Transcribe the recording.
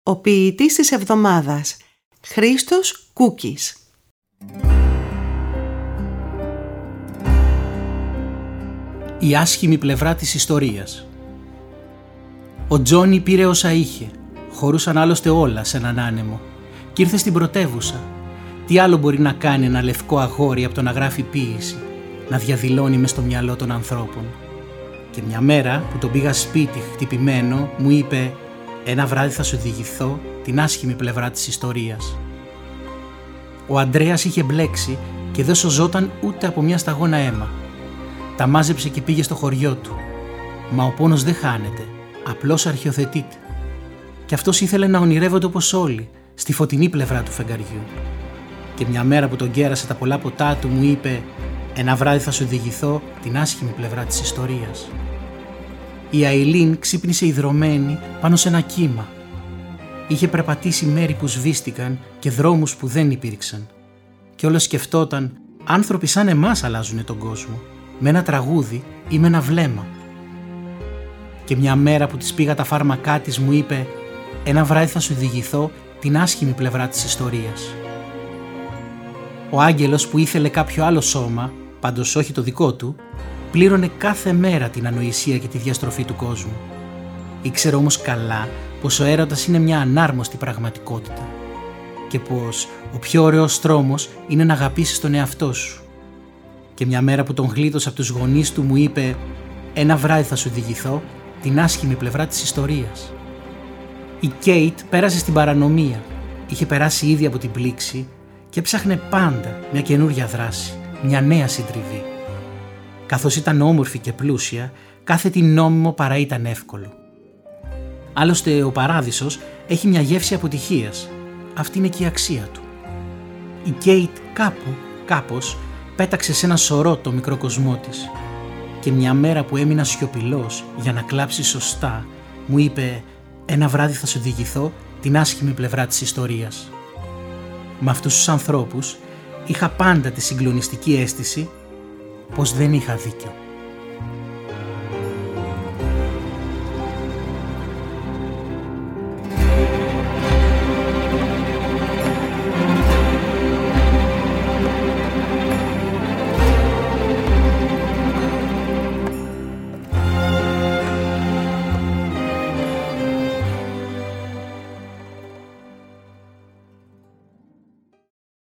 Ο ποιητής της εβδομάδας, Χρήστος Κούκης. Η άσχημη πλευρά της ιστορίας. Ο Τζόνι πήρε όσα είχε. Χωρούσαν άλλωστε όλα σε έναν άνεμο. Κι ήρθε στην πρωτεύουσα. Τι άλλο μπορεί να κάνει ένα λευκό αγόρι από το να γράφει ποίηση, να διαδηλώνει μες στο μυαλό των ανθρώπων. Και μια μέρα που τον πήγα σπίτι χτυπημένο, μου είπε: «Ένα βράδυ θα σου διηγηθώ την άσχημη πλευρά της ιστορίας». Ο Αντρέας είχε μπλέξει και δεν σωζόταν ούτε από μια σταγόνα αίμα. Τα μάζεψε και πήγε στο χωριό του. Μα ο πόνος δεν χάνεται, απλώς αρχιοθετείται. Κι αυτός ήθελε να ονειρεύονται όπως όλοι, στη φωτεινή πλευρά του φεγγαριού. Και μια μέρα που τον κέρασε τα πολλά ποτά του, μου είπε: «Ένα βράδυ θα σου διηγηθώ την άσχημη πλευρά της ιστορίας». Η Αηλίν ξύπνησε ιδρωμένη πάνω σε ένα κύμα. Είχε περπατήσει μέρη που σβήστηκαν και δρόμους που δεν υπήρξαν. Και όλο σκεφτόταν: άνθρωποι σαν εμάς αλλάζουν τον κόσμο, με ένα τραγούδι ή με ένα βλέμμα. Και μια μέρα που της πήγα τα φάρμακά της, μου είπε: «Ένα βράδυ θα σου διηγηθώ την άσχημη πλευρά της ιστορίας». Ο άγγελος που ήθελε κάποιο άλλο σώμα, πάντως όχι το δικό του, πλήρωνε κάθε μέρα την ανοησία και τη διαστροφή του κόσμου. Ήξερε όμως καλά πως ο έρωτας είναι μια ανάρμοστη πραγματικότητα και πως ο πιο ωραίος τρόμος είναι να αγαπήσεις τον εαυτό σου. Και μια μέρα που τον γλίτωσα από τους γονείς του, μου είπε: «Ένα βράδυ θα σου διηγηθώ την άσχημη πλευρά της ιστορίας». Η Κέιτ πέρασε στην παρανομία, είχε περάσει ήδη από την πλήξη και ψάχνε πάντα μια καινούρια δράση, μια νέα συντριβή. Καθώς ήταν όμορφη και πλούσια, κάθε τι νόμιμο παρά ήταν εύκολο. Άλλωστε ο παράδεισος έχει μια γεύση αποτυχίας. Αυτή είναι και η αξία του. Η Κέιτ κάπως πέταξε σε ένα σωρό το μικρό κοσμό της. Και μια μέρα που έμεινα σιωπηλός για να κλάψει σωστά, μου είπε: «Ένα βράδυ θα σου διηγηθώ την άσχημη πλευρά της ιστορίας». Με αυτούς τους ανθρώπους είχα πάντα τη συγκλονιστική αίσθηση πως δεν είχα δίκιο.